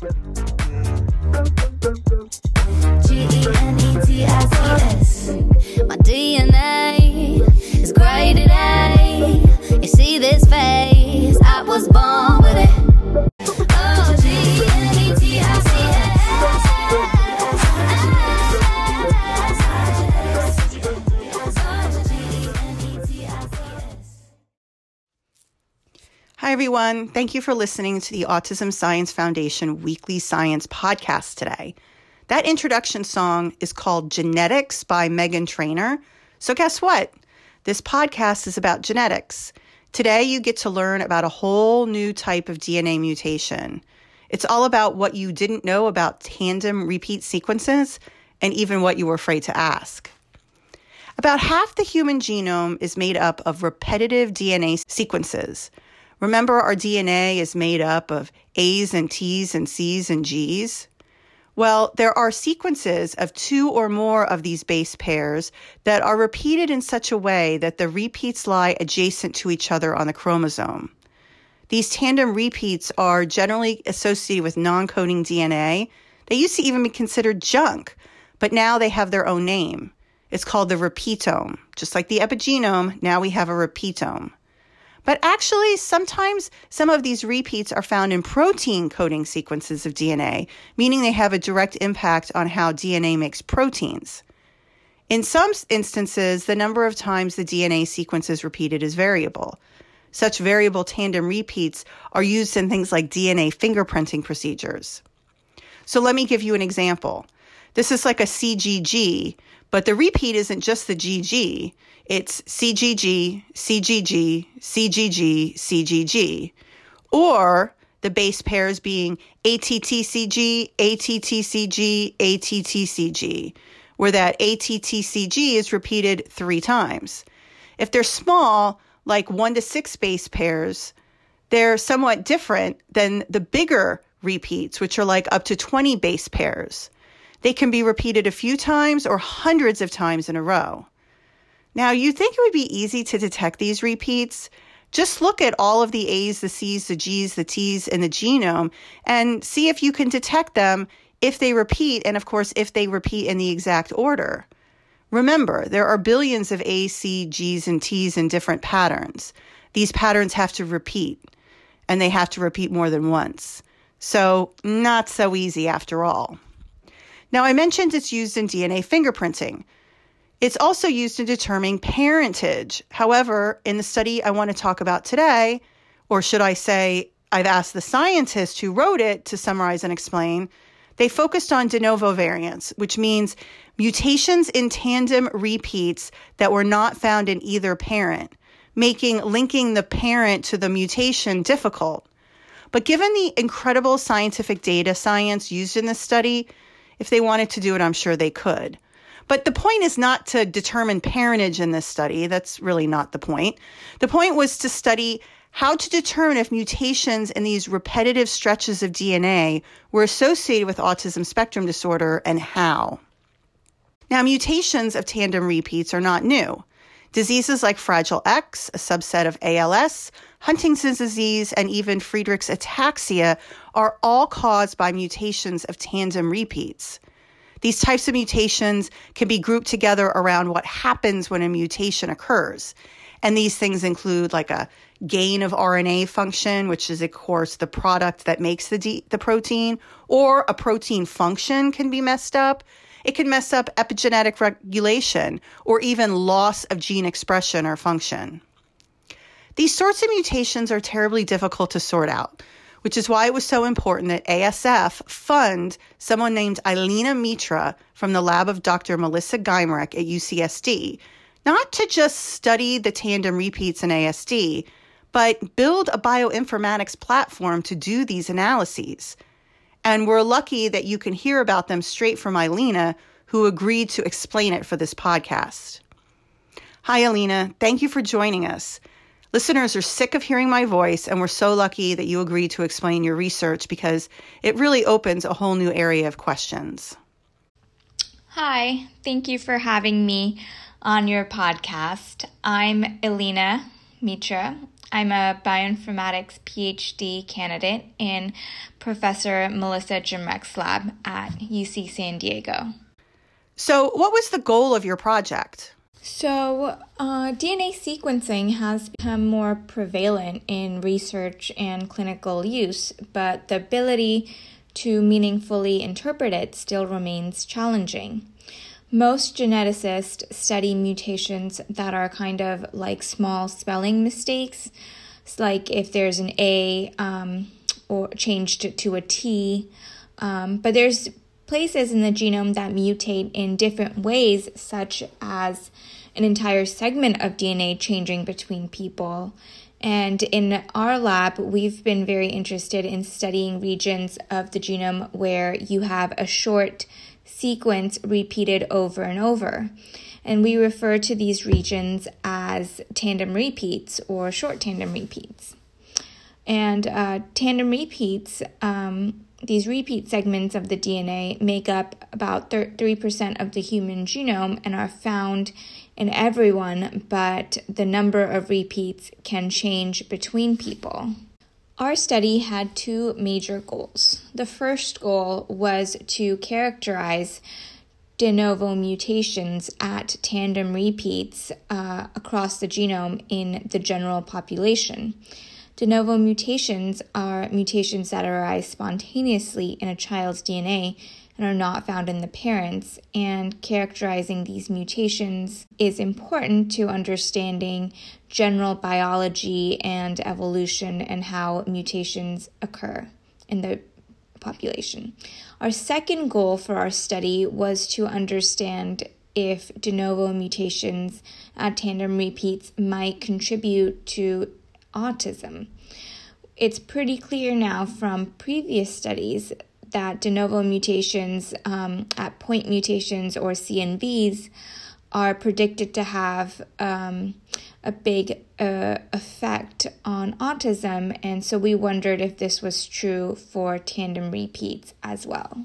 Genetics. My DNA is graded A. You see this face? I was born with it. Oh, Hi, everyone. Thank you for listening to the Autism Science Foundation Weekly Science Podcast today. That introduction song is called Genetics by Meghan Trainor. So guess what? This podcast is about genetics. Today, you get to learn about a whole new type of DNA mutation. It's all about what you didn't know about tandem repeat sequences and even what you were afraid to ask. About half the human genome is made up of repetitive DNA sequences. Remember, our DNA is made up of A's and T's and C's and G's. Well, there are sequences of two or more of these base pairs that are repeated in such a way that the repeats lie adjacent to each other on the chromosome. These tandem repeats are generally associated with non-coding DNA. They used to even be considered junk, but now they have their own name. It's called the repeatome. Just like the epigenome, now we have a repeatome. But actually, sometimes some of these repeats are found in protein coding sequences of DNA, meaning they have a direct impact on how DNA makes proteins. In some instances, the number of times the DNA sequence is repeated is variable. Such variable tandem repeats are used in things like DNA fingerprinting procedures. So let me give you an example. This is like a CGG, but the repeat isn't just the GG. It's CGG, CGG, CGG, CGG. Or the base pairs being ATTCG, ATTCG, ATTCG, where that ATTCG is repeated 3 times. If they're small, like 1 to 6 base pairs, they're somewhat different than the bigger repeats, which are like up to 20 base pairs. They can be repeated a few times or hundreds of times in a row. Now, you'd think it would be easy to detect these repeats. Just look at all of the A's, the C's, the G's, the T's in the genome and see if you can detect them if they repeat, and of course, if they repeat in the exact order. Remember, there are billions of A's, C's, G's, and T's in different patterns. These patterns have to repeat, and they have to repeat more than once. So, not so easy after all. Now, I mentioned it's used in DNA fingerprinting. It's also used to determine parentage. However, in the study I want to talk about today, or should I say, I've asked the scientists who wrote it to summarize and explain, they focused on de novo variants, which means mutations in tandem repeats that were not found in either parent, making linking the parent to the mutation difficult. But given the incredible scientific data science used in this study, if they wanted to do it, I'm sure they could. But the point is not to determine parentage in this study. That's really not the point. The point was to study how to determine if mutations in these repetitive stretches of DNA were associated with autism spectrum disorder and how. Now, mutations of tandem repeats are not new. Diseases like Fragile X, a subset of ALS, Huntington's disease, and even Friedreich's ataxia are all caused by mutations of tandem repeats. These types of mutations can be grouped together around what happens when a mutation occurs. And these things include like a gain of RNA function, which is, of course, the product that makes the protein, or a protein function can be messed up. It can mess up epigenetic regulation or even loss of gene expression or function. These sorts of mutations are terribly difficult to sort out, which is why it was so important that ASF fund someone named Eilina Mitra from the lab of Dr. Melissa Geimreich at UCSD, not to just study the tandem repeats in ASD, but build a bioinformatics platform to do these analyses. And we're lucky that you can hear about them straight from Eilina, who agreed to explain it for this podcast. Hi, Eilina. Thank you for joining us. Listeners are sick of hearing my voice, and we're so lucky that you agreed to explain your research because it really opens a whole new area of questions. Hi, thank you for having me on your podcast. I'm Eilina Mitra. I'm a bioinformatics PhD candidate in Professor Melissa Jemrek's lab at UC San Diego. So what was the goal of your project? So DNA sequencing has become more prevalent in research and clinical use, but the ability to meaningfully interpret it still remains challenging. Most geneticists study mutations that are kind of like small spelling mistakes, like if there's an A or changed to a T, but there's places in the genome that mutate in different ways, such as an entire segment of DNA changing between people. And in our lab, we've been very interested in studying regions of the genome where you have a short sequence repeated over and over. And we refer to these regions as tandem repeats or short tandem repeats. And tandem repeats, these repeat segments of the DNA make up about 3% of the human genome and are found in everyone, but the number of repeats can change between people. Our study had two major goals. The first goal was to characterize de novo mutations at tandem repeats across the genome in the general population. De novo mutations are mutations that arise spontaneously in a child's DNA and are not found in the parents, and characterizing these mutations is important to understanding general biology and evolution and how mutations occur in the population. Our second goal for our study was to understand if de novo mutations at tandem repeats might contribute to autism. It's pretty clear now from previous studies that de novo mutations at point mutations or CNVs are predicted to have a big effect on autism, and so we wondered if this was true for tandem repeats as well.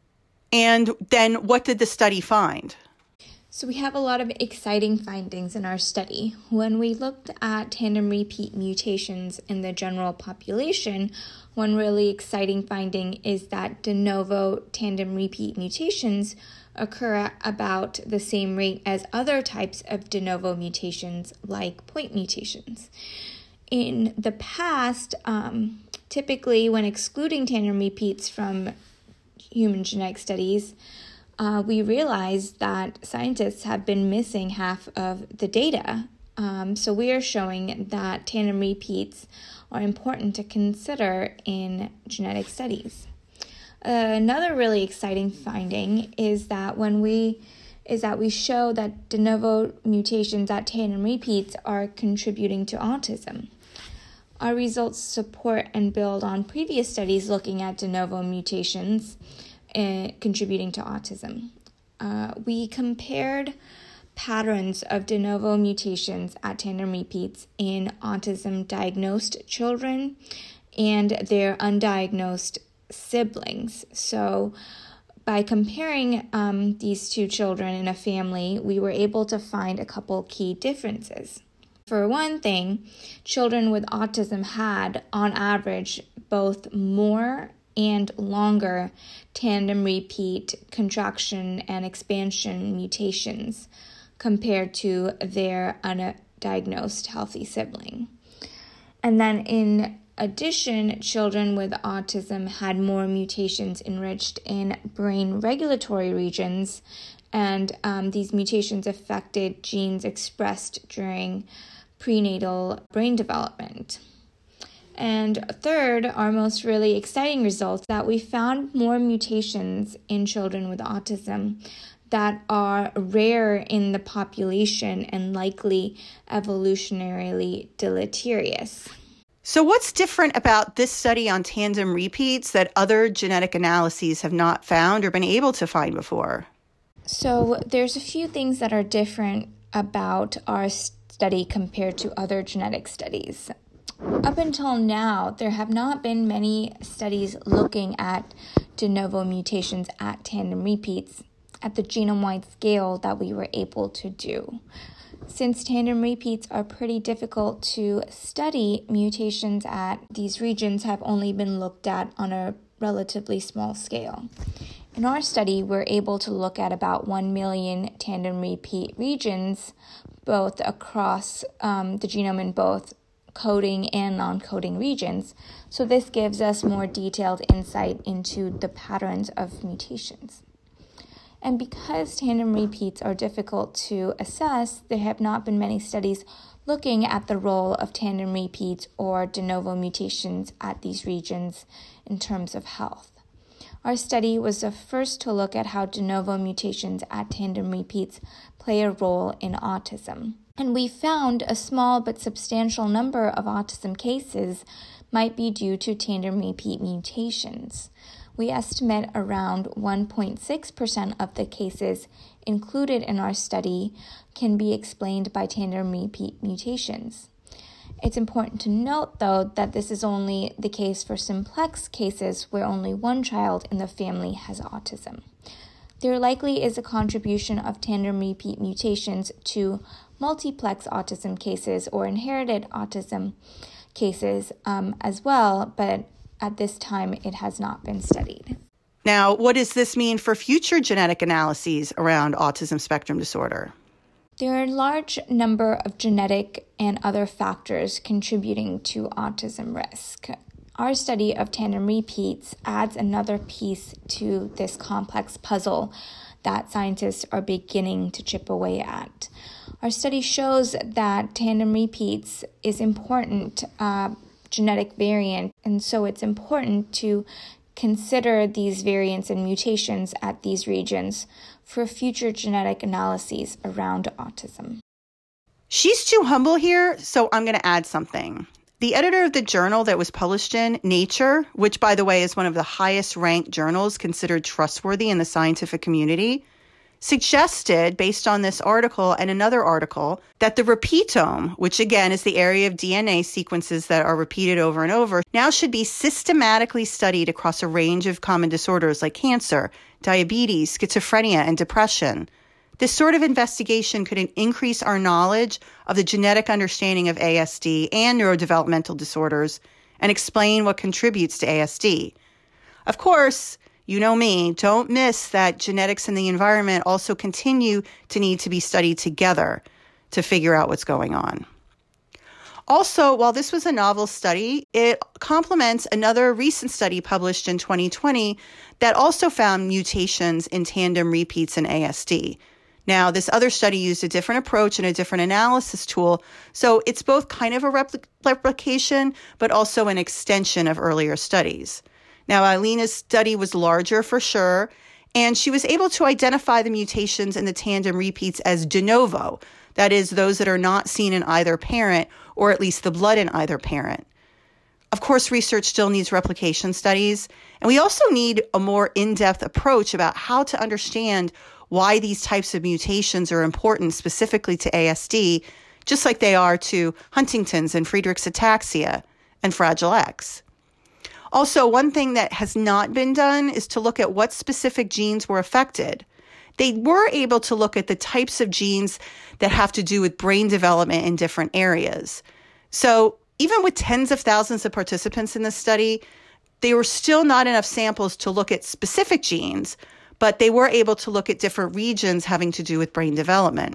And then what did the study find? So we have a lot of exciting findings in our study. When we looked at tandem repeat mutations in the general population, one really exciting finding is that de novo tandem repeat mutations occur at about the same rate as other types of de novo mutations like point mutations. In the past, typically when excluding tandem repeats from human genetic studies, we realized that scientists have been missing half of the data. So we are showing that tandem repeats are important to consider in genetic studies. Another really exciting finding is that we show that de novo mutations at tandem repeats are contributing to autism. Our results support and build on previous studies looking at de novo mutations contributing to autism. We compared patterns of de novo mutations at tandem repeats in autism-diagnosed children and their undiagnosed siblings. So by comparing these two children in a family, we were able to find a couple key differences. For one thing, children with autism had, on average, both more and longer tandem repeat contraction and expansion mutations compared to their undiagnosed healthy sibling. And then in addition, children with autism had more mutations enriched in brain regulatory regions, and these mutations affected genes expressed during prenatal brain development. And third, our most really exciting results, that we found more mutations in children with autism that are rare in the population and likely evolutionarily deleterious. So what's different about this study on tandem repeats that other genetic analyses have not found or been able to find before? So there's a few things that are different about our study compared to other genetic studies. Up until now, there have not been many studies looking at de novo mutations at tandem repeats at the genome-wide scale that we were able to do. Since tandem repeats are pretty difficult to study, mutations at these regions have only been looked at on a relatively small scale. In our study, we're able to look at about 1 million tandem repeat regions, both across the genome in both coding and non-coding regions. So this gives us more detailed insight into the patterns of mutations. And because tandem repeats are difficult to assess, there have not been many studies looking at the role of tandem repeats or de novo mutations at these regions in terms of health. Our study was the first to look at how de novo mutations at tandem repeats play a role in autism. And we found a small but substantial number of autism cases might be due to tandem repeat mutations. We estimate around 1.6% of the cases included in our study can be explained by tandem repeat mutations. It's important to note, though, that this is only the case for simplex cases where only one child in the family has autism. There likely is a contribution of tandem repeat mutations to multiplex autism cases or inherited autism cases as well, but at this time it has not been studied. Now, what does this mean for future genetic analyses around autism spectrum disorder? There are a large number of genetic and other factors contributing to autism risk. Our study of tandem repeats adds another piece to this complex puzzle that scientists are beginning to chip away at. Our study shows that tandem repeats is important genetic variant, and so it's important to consider these variants and mutations at these regions for future genetic analyses around autism. She's too humble here, so I'm going to add something. The editor of the journal that was published in Nature, which, by the way, is one of the highest ranked journals considered trustworthy in the scientific community, suggested, based on this article and another article, that the repeatome, which again is the area of DNA sequences that are repeated over and over, now should be systematically studied across a range of common disorders like cancer, diabetes, schizophrenia, and depression. This sort of investigation could increase our knowledge of the genetic understanding of ASD and neurodevelopmental disorders and explain what contributes to ASD. Of course, you know me, don't miss that genetics and the environment also continue to need to be studied together to figure out what's going on. Also, while this was a novel study, it complements another recent study published in 2020 that also found mutations in tandem repeats in ASD. Now, this other study used a different approach and a different analysis tool, so it's both kind of a replication, but also an extension of earlier studies. Now, Eilena's study was larger for sure, and she was able to identify the mutations in the tandem repeats as de novo, that is, those that are not seen in either parent, or at least the blood in either parent. Of course, research still needs replication studies, and we also need a more in-depth approach about how to understand why these types of mutations are important specifically to ASD, just like they are to Huntington's and Friedreich's ataxia and Fragile X. Also, one thing that has not been done is to look at what specific genes were affected. They were able to look at the types of genes that have to do with brain development in different areas. So even with tens of thousands of participants in this study, they were still not enough samples to look at specific genes, but they were able to look at different regions having to do with brain development.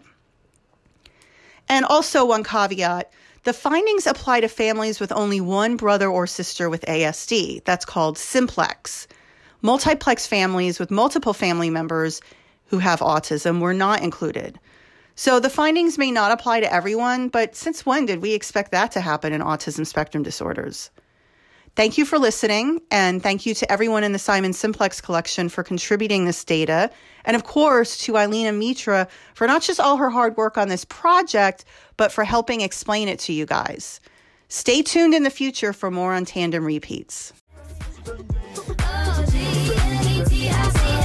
And also one caveat, the findings apply to families with only one brother or sister with ASD. That's called simplex. Multiplex families with multiple family members who have autism were not included. So the findings may not apply to everyone, but since when did we expect that to happen in autism spectrum disorders? Thank you for listening, and thank you to everyone in the Simon Simplex collection for contributing this data, and of course to Eilena Mitra for not just all her hard work on this project, but for helping explain it to you guys. Stay tuned in the future for more on tandem repeats. OGNETIC.